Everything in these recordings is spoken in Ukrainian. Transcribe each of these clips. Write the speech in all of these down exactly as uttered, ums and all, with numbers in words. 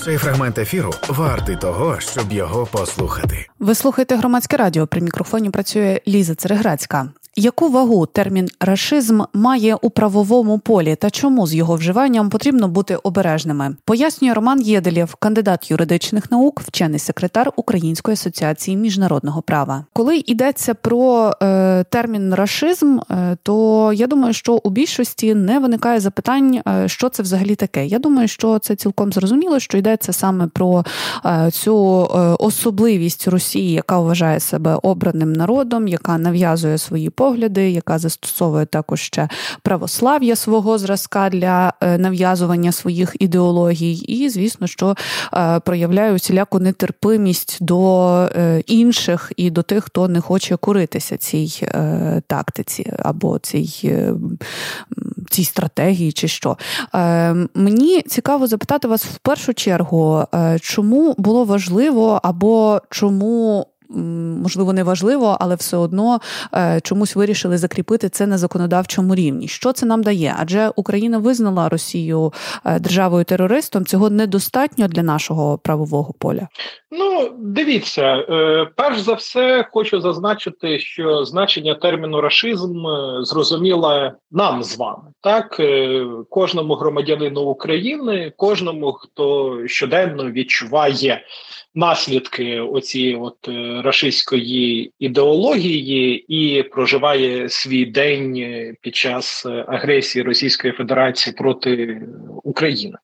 Цей фрагмент ефіру вартий того, щоб його послухати. Ви слухаєте Громадське радіо. При мікрофоні працює Ліза Цереграцька. Яку вагу термін «рашизм» має у правовому полі та чому з його вживанням потрібно бути обережними? Пояснює Роман Єделєв, кандидат юридичних наук, вчений секретар Української асоціації міжнародного права. Коли йдеться про е, термін «рашизм», е, то я думаю, що у більшості не виникає запитань, е, що це взагалі таке. Я думаю, що це цілком зрозуміло, що йдеться саме про е, цю е, особливість Росії, яка вважає себе обраним народом, яка нав'язує свої погляди, погляди, яка застосовує також ще православ'я свого зразка для нав'язування своїх ідеологій і, звісно, що проявляє усіляку нетерпимість до інших і до тих, хто не хоче коритися цій тактиці або цій, цій стратегії чи що. Мені цікаво запитати вас в першу чергу, чому було важливо або чому можливо, не важливо, але все одно е, чомусь вирішили закріпити це на законодавчому рівні. Що це нам дає? Адже Україна визнала Росію е, державою-терористом. Цього недостатньо для нашого правового поля? Ну, дивіться, е, перш за все хочу зазначити, що значення терміну «рашизм» зрозуміло нам з вами. Так, е, кожному громадянину України, кожному, хто щоденно відчуває наслідки оцієї от рашистської ідеології і проживає свій день під час агресії Російської Федерації проти України.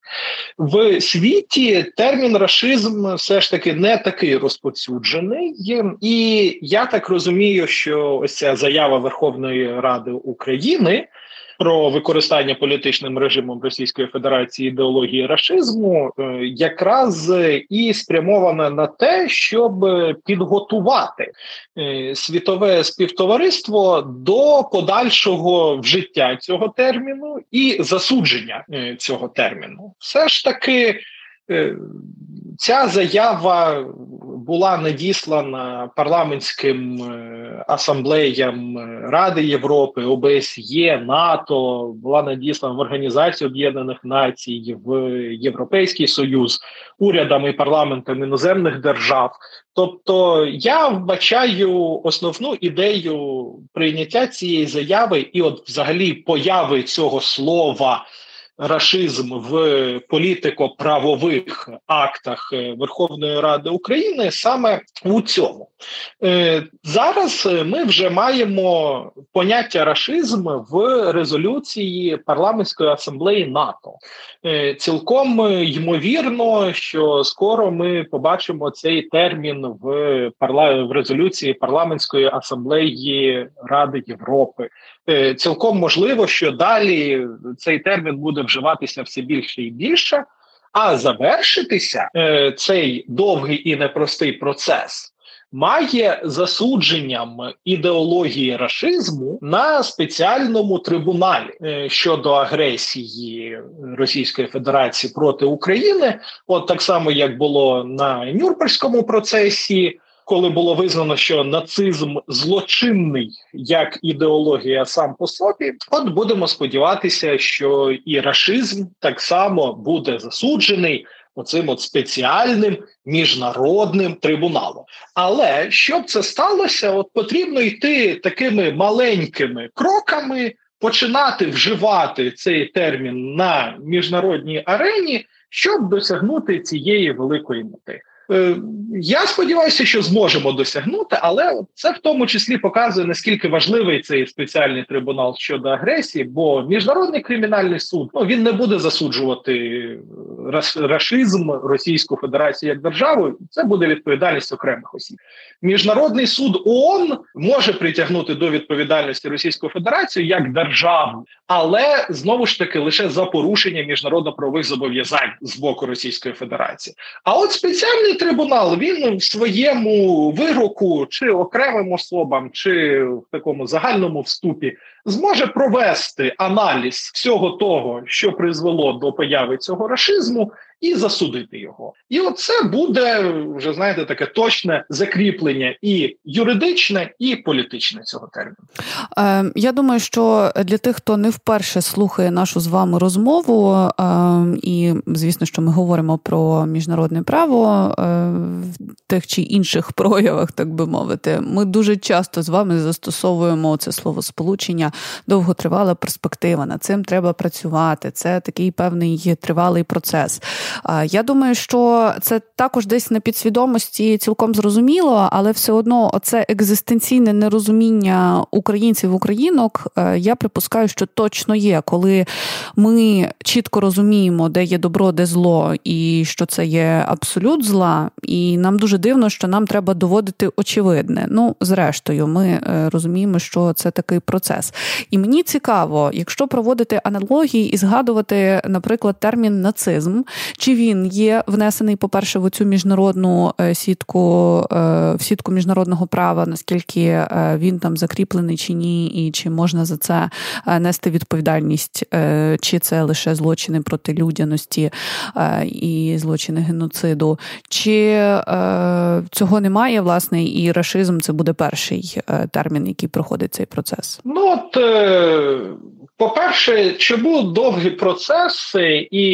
В світі термін «рашизм» все ж таки не такий розповсюджений, і я так розумію, що ось ця заява Верховної Ради України про використання політичним режимом Російської Федерації ідеології рашизму якраз і спрямована на те, щоб підготувати світове співтовариство до подальшого вжиття цього терміну і засудження цього терміну. Все ж таки ця заява була надіслана парламентським асамблеям Ради Європи, О Б С Є, НАТО, була надіслана в Організацію Об'єднаних Націй, в Європейський Союз, урядами і парламентами іноземних держав. Тобто я вбачаю основну ідею прийняття цієї заяви і от взагалі появи цього слова «рашизм» в політико-правових актах Верховної Ради України саме у цьому. Зараз ми вже маємо поняття «рашизм» в резолюції Парламентської асамблеї НАТО. Цілком ймовірно, що скоро ми побачимо цей термін в, парла... в резолюції Парламентської асамблеї Ради Європи. Цілком можливо, що далі цей термін буде вживатися все більше і більше, а завершитися е, цей довгий і непростий процес має засудженням ідеології рашизму на спеціальному трибуналі е, щодо агресії Російської Федерації проти України, от так само, як було на Нюрнберзькому процесі, коли було визнано, що нацизм злочинний як ідеологія сам по собі, от будемо сподіватися, що і рашизм так само буде засуджений оцим от спеціальним міжнародним трибуналом. Але щоб це сталося, от потрібно йти такими маленькими кроками, починати вживати цей термін на міжнародній арені, щоб досягнути цієї великої мети. Я сподіваюся, що зможемо досягнути, але це в тому числі показує, наскільки важливий цей спеціальний трибунал щодо агресії, бо Міжнародний кримінальний суд, ну, він не буде засуджувати рашизм Російську Федерацію як державу, це буде відповідальність окремих осіб. Міжнародний суд О О Н може притягнути до відповідальності Російську Федерацію як державу, але, знову ж таки, лише за порушення міжнародно-правових зобов'язань з боку Російської Федерації. А от спеціальний трибунал, він в своєму вироку чи окремим особам, чи в такому загальному вступі зможе провести аналіз всього того, що призвело до появи цього рашизму, і засудити його. І оце буде, вже знаєте, таке точне закріплення і юридичне, і політичне цього терміну. Е, я думаю, що для тих, хто не вперше слухає нашу з вами розмову, е, і, звісно, що ми говоримо про міжнародне право е, в тих чи інших проявах, так би мовити, ми дуже часто з вами застосовуємо це словосполучення «довготривала перспектива», над цим треба працювати, це такий певний тривалий процес. Я думаю, що це також десь на підсвідомості цілком зрозуміло, але все одно це екзистенційне нерозуміння українців, українок, я припускаю, що точно є, коли ми чітко розуміємо, де є добро, де зло, і що це є абсолют зла, і нам дуже дивно, що нам треба доводити очевидне. Ну, зрештою, ми розуміємо, що це такий процес. І мені цікаво, якщо проводити аналогії і згадувати, наприклад, термін «нацизм», чи він є внесений, по-перше, в цю міжнародну сітку, в сітку міжнародного права, наскільки він там закріплений чи ні, і чи можна за це нести відповідальність, чи це лише злочини проти людяності і злочини геноциду, чи цього немає, власне, і рашизм – це буде перший термін, який проходить цей процес? Ну, от, по-перше, чому довгі процеси, і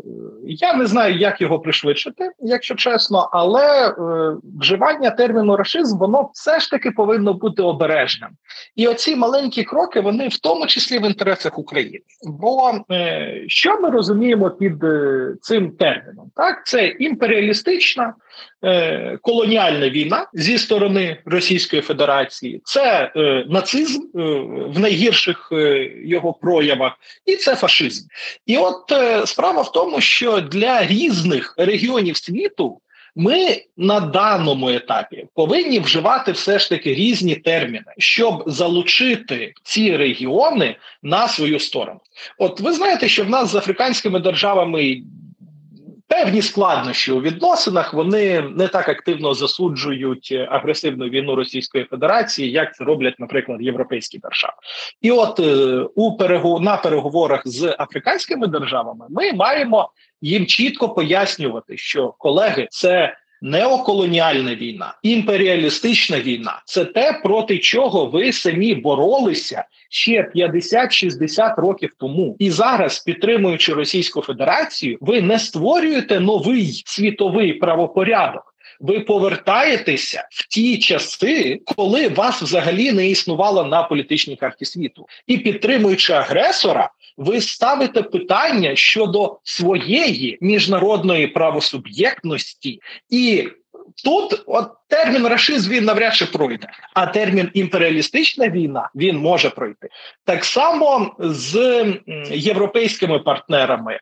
я не знаю, як його пришвидшити, якщо чесно, але е, вживання терміну рашизм, воно все ж таки повинно бути обережним. І оці маленькі кроки, вони в тому числі в інтересах України. Бо е, що ми розуміємо під е, цим терміном? Так, це імперіалістична, е, колоніальна війна зі сторони Російської Федерації, це е, нацизм е, в найгірших е, його проявах, і це фашизм. І от е, справа в тому, що для різних регіонів світу ми на даному етапі повинні вживати все ж таки різні терміни, щоб залучити ці регіони на свою сторону. От ви знаєте, що в нас з африканськими державами певні складнощі у відносинах, вони не так активно засуджують агресивну війну Російської Федерації, як це роблять, наприклад, європейські держави. І от у перегу... на переговорах з африканськими державами ми маємо їм чітко пояснювати, що, колеги, це неоколоніальна війна, імперіалістична війна – це те, проти чого ви самі боролися ще п'ятдесят-шістдесят років тому. І зараз, підтримуючи Російську Федерацію, ви не створюєте новий світовий правопорядок. Ви повертаєтеся в ті часи, коли вас взагалі не існувало на політичній карті світу. І підтримуючи агресора, ви ставите питання щодо своєї міжнародної правосуб'єктності. І тут от термін рашизм, він навряд чи пройде, а термін імперіалістична війна, він може пройти. Так само з європейськими партнерами.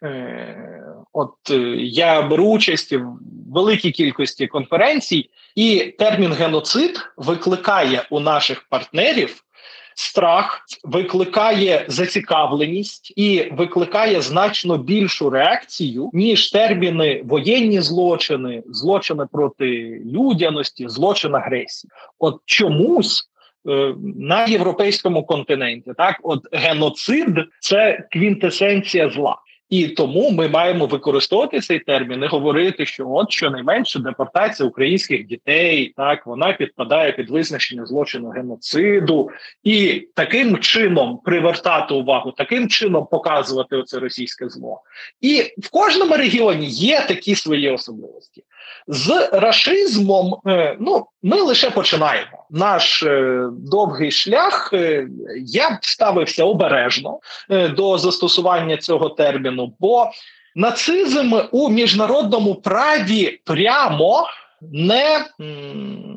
От я беру участь в великій кількості конференцій, і термін геноцид викликає у наших партнерів страх, викликає зацікавленість і викликає значно більшу реакцію, ніж терміни воєнні злочини, злочини проти людяності, злочин агресії. От чомусь е, на європейському континенті, так, от геноцид – це квінтесенція зла. І тому ми маємо використовувати цей термін і говорити, що от щонайменше депортація українських дітей, так, вона підпадає під визначення злочину геноциду, і таким чином привертати увагу, таким чином показувати оце російське зло. І в кожному регіоні є такі свої особливості. З рашизмом, ну, ми лише починаємо. Наш е, довгий шлях, е, я б ставився обережно е, до застосування цього терміну, бо нацизм у міжнародному праві прямо не м,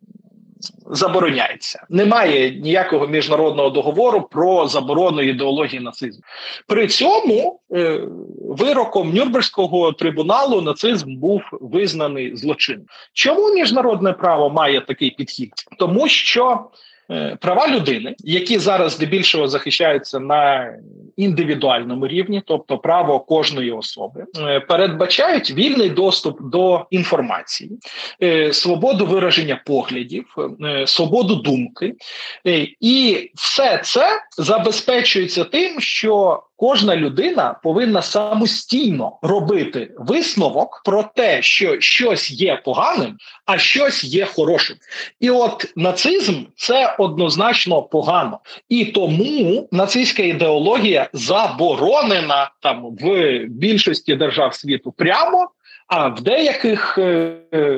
забороняється. Немає ніякого міжнародного договору про заборону ідеології нацизму. При цьому е, вироком Нюрнберзького трибуналу нацизм був визнаний злочинним. Чому міжнародне право має такий підхід? Тому що Права людини, які зараз здебільшого захищаються на індивідуальному рівні, тобто право кожної особи, передбачають вільний доступ до інформації, свободу вираження поглядів, свободу думки. І все це забезпечується тим, що кожна людина повинна самостійно робити висновок про те, що щось є поганим, а щось є хорошим. І от нацизм – це однозначно погано. І тому нацистська ідеологія заборонена там в більшості держав світу прямо, а в деяких е,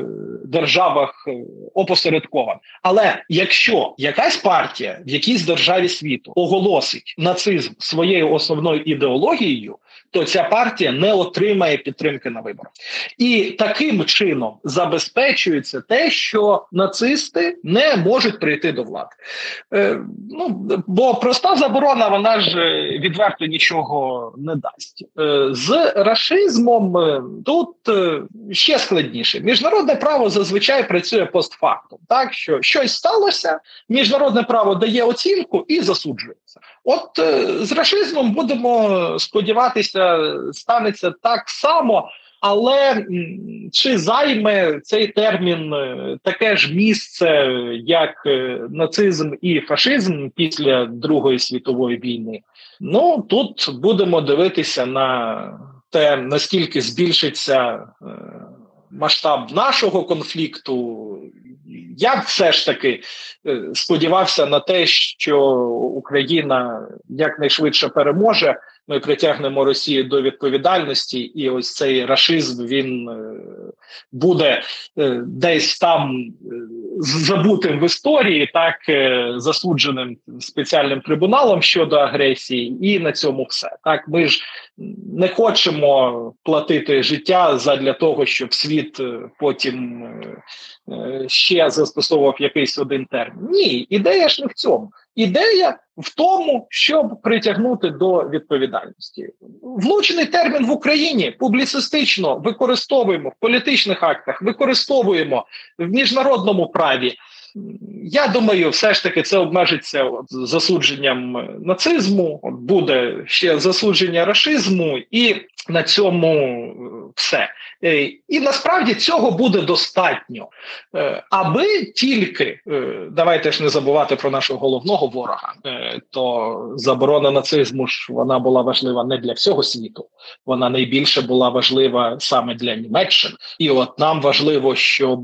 державах опосередковано. Але якщо якась партія в якійсь державі світу оголосить нацизм своєю основною ідеологією, то ця партія не отримає підтримки на виборах. І таким чином забезпечується те, що нацисти не можуть прийти до влади. Е, ну, бо проста заборона, вона ж відверто нічого не дасть. Е, з рашизмом е, тут е, ще складніше. Міжнародне право зазвичай працює постфактум. Так, що щось сталося, міжнародне право дає оцінку і засуджується. От е, з рашизмом будемо сподіватися, станеться так само, але м, чи займе цей термін е, таке ж місце, як е, нацизм і фашизм після Другої світової війни? Ну, тут будемо дивитися на те, наскільки збільшиться е, масштаб нашого конфлікту. Я б все ж таки сподівався на те, що Україна якнайшвидше переможе, ми притягнемо Росію до відповідальності, і ось цей рашизм, він буде десь там забутим в історії, так, засудженим спеціальним трибуналом щодо агресії, і на цьому все. Так, ми ж не хочемо платити життя задля того, щоб світ потім ще застосовував якийсь один термін. Ні, ідея ж не в цьому. Ідея в тому, щоб притягнути до відповідальності. Влучений термін в Україні публіцистично використовуємо в політичних актах, використовуємо в міжнародному праві. Я думаю, все ж таки це обмежиться от засудженням нацизму, от буде ще засудження рашизму, і на цьому все. І насправді цього буде достатньо, аби тільки, давайте ж не забувати про нашого головного ворога, то заборона нацизму ж вона була важлива не для всього світу, вона найбільше була важлива саме для Німеччини. І от нам важливо, щоб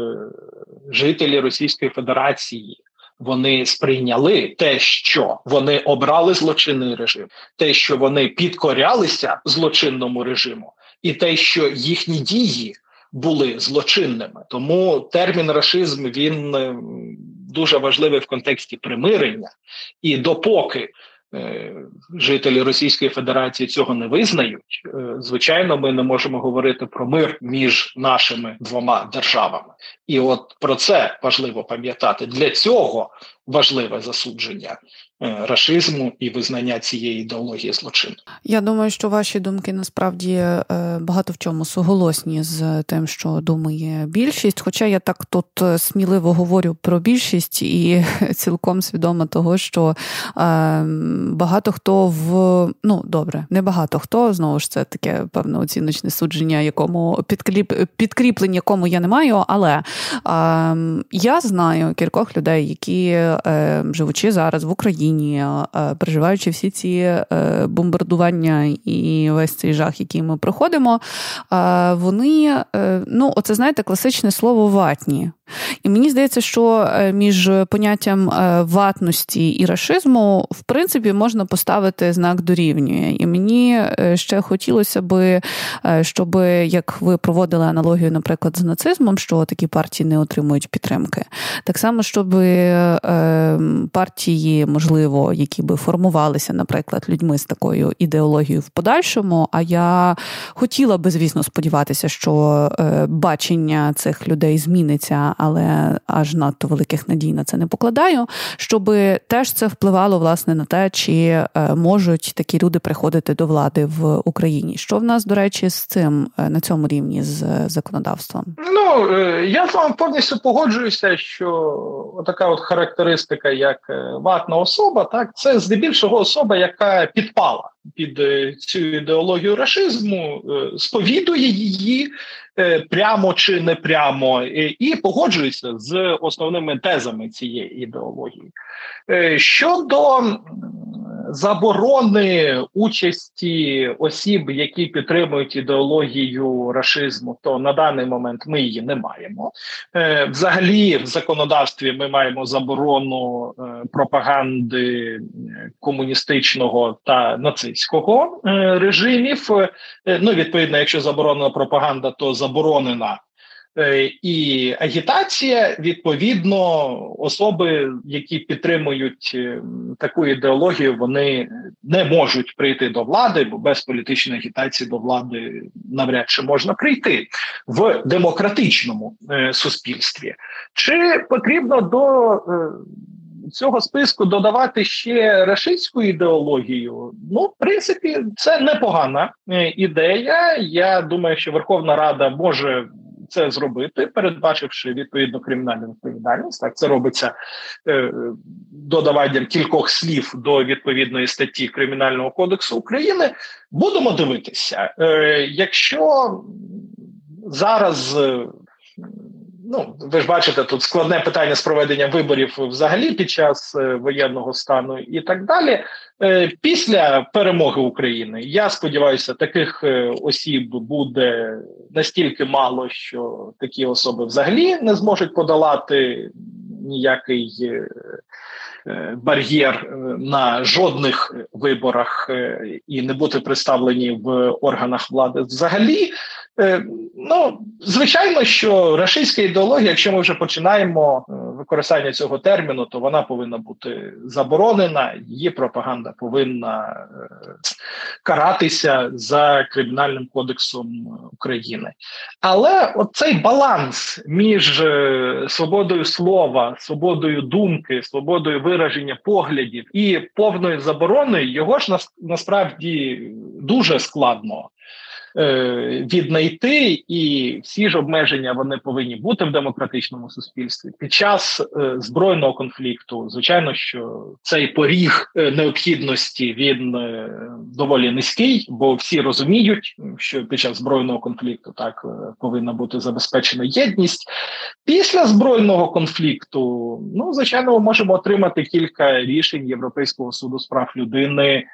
жителі Російської Федерації, вони сприйняли те, що вони обрали злочинний режим, те, що вони підкорялися злочинному режиму, і те, що їхні дії були злочинними. Тому термін рашизм, він дуже важливий в контексті примирення. І допоки е, жителі Російської Федерації цього не визнають, е, звичайно, ми не можемо говорити про мир між нашими двома державами. І от про це важливо пам'ятати. Для цього важливе засудження е, рашизму і визнання цієї ідеології злочину. Я думаю, що ваші думки насправді е, багато в чому суголосні з тим, що думає більшість. Хоча я так тут сміливо говорю про більшість і цілком свідома того, що е, багато хто в... Ну, добре, не багато хто, знову ж це таке певне оціночне судження, якому підкріп... підкріплень, якому я не маю, але е, я знаю кількох людей, які живучи зараз в Україні, переживаючи всі ці бомбардування і весь цей жах, який ми проходимо, вони, ну, оце, знаєте, класичне слово «ватні». І мені здається, що між поняттям ватності і рашизму, в принципі, можна поставити знак дорівнює. І мені ще хотілося би, щоб, як ви проводили аналогію, наприклад, з нацизмом, що такі партії не отримують підтримки, так само, щоб партії, можливо, які би формувалися, наприклад, людьми з такою ідеологією в подальшому, а я хотіла би, звісно, сподіватися, що бачення цих людей зміниться, але аж надто великих надій на це не покладаю, щоб теж це впливало, власне, на те, чи можуть такі люди приходити до влади в Україні. Що в нас, до речі, з цим, на цьому рівні з законодавством? Ну, Ну, я з вами повністю погоджуюся, що така от характеристика, як ватна особа, так, це здебільшого особа, яка підпала під цю ідеологію рашизму, сповідує її прямо чи не прямо і погоджується з основними тезами цієї ідеології. Щодо заборони участі осіб, які підтримують ідеологію рашизму, то на даний момент ми її не маємо. Взагалі в законодавстві ми маємо заборону пропаганди комуністичного та нацистського режимів. Ну, відповідно, якщо заборонена пропаганда, то заборонена і агітація. Відповідно, особи, які підтримують таку ідеологію, вони не можуть прийти до влади, бо без політичної агітації до влади навряд чи можна прийти в демократичному е, суспільстві. Чи потрібно до е, цього списку додавати ще рашистську ідеологію? Ну, в принципі, це непогана е, ідея. Я думаю, що Верховна Рада може це зробити, передбачивши відповідну кримінальну відповідальність. Так, це робиться е, додаванням кількох слів до відповідної статті Кримінального кодексу України. Будемо дивитися. Е, якщо зараз, е, ну, ви ж бачите, тут складне питання з проведенням виборів взагалі під час е, воєнного стану і так далі. Е, після перемоги України, я сподіваюся, таких е, осіб буде настільки мало, що такі особи взагалі не зможуть подолати ніякий е, е, бар'єр на жодних виборах е, і не бути представлені в органах влади взагалі. Е, ну, звичайно, що рашистська ідеологія, якщо ми вже починаємо використання цього терміну, то вона повинна бути заборонена, її пропаганда повинна е, каратися за Кримінальним кодексом України. Але оцей баланс між е, свободою слова, свободою думки, свободою вираження поглядів і повною забороною, його ж нас, насправді дуже складно віднайти, і всі ж обмеження вони повинні бути в демократичному суспільстві. Під час е, збройного конфлікту, звичайно, що цей поріг е, необхідності, він е, доволі низький, бо всі розуміють, що під час збройного конфлікту так е, повинна бути забезпечена єдність. Після збройного конфлікту, ну, звичайно, ми можемо отримати кілька рішень Європейського суду з прав людини,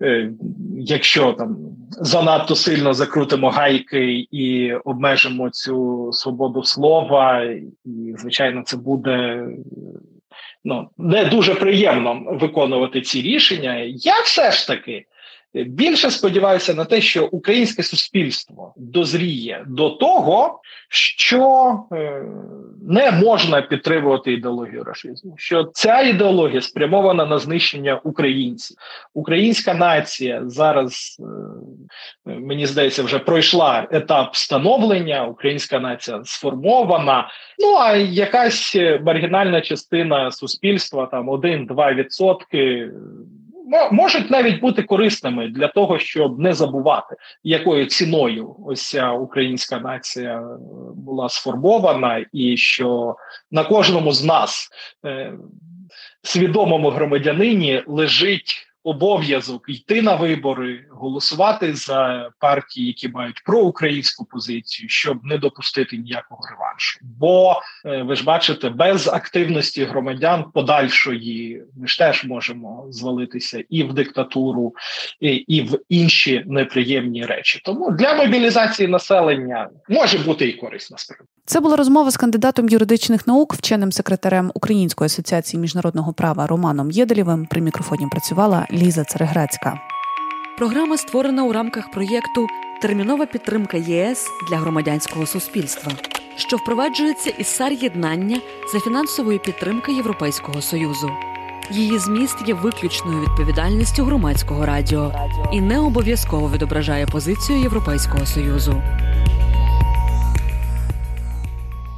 якщо там занадто сильно закрутимо гайки і обмежимо цю свободу слова, і, звичайно, це буде, ну, не дуже приємно виконувати ці рішення. Я все ж таки більше сподіваюся на те, що українське суспільство дозріє до того, що е, не можна підтримувати ідеологію рашизму, що ця ідеологія спрямована на знищення українців. Українська нація зараз, е, мені здається, вже пройшла етап становлення, українська нація сформована, ну а якась маргінальна частина суспільства, там один-два відсотки, можуть навіть бути корисними для того, щоб не забувати, якою ціною ось ця українська нація була сформована, і що на кожному з нас, е, свідомому громадянині, лежить обов'язок йти на вибори, голосувати за партії, які мають проукраїнську позицію, щоб не допустити ніякого реваншу. Бо, ви ж бачите, без активності громадян подальшої ми ж теж можемо звалитися і в диктатуру, і, і в інші неприємні речі. Тому для мобілізації населення може бути і користь насправді. Це була розмова з кандидатом юридичних наук, вченим секретарем Української асоціації міжнародного права Романом Єделєвим. При мікрофоні працювала Ліза Цереграцька. Програма створена у рамках проєкту «Термінова підтримка ЄС для громадянського суспільства», що впроваджується із САР-єднання за фінансової підтримки Європейського Союзу. Її зміст є виключною відповідальністю громадського радіо і не обов'язково відображає позицію Європейського Союзу.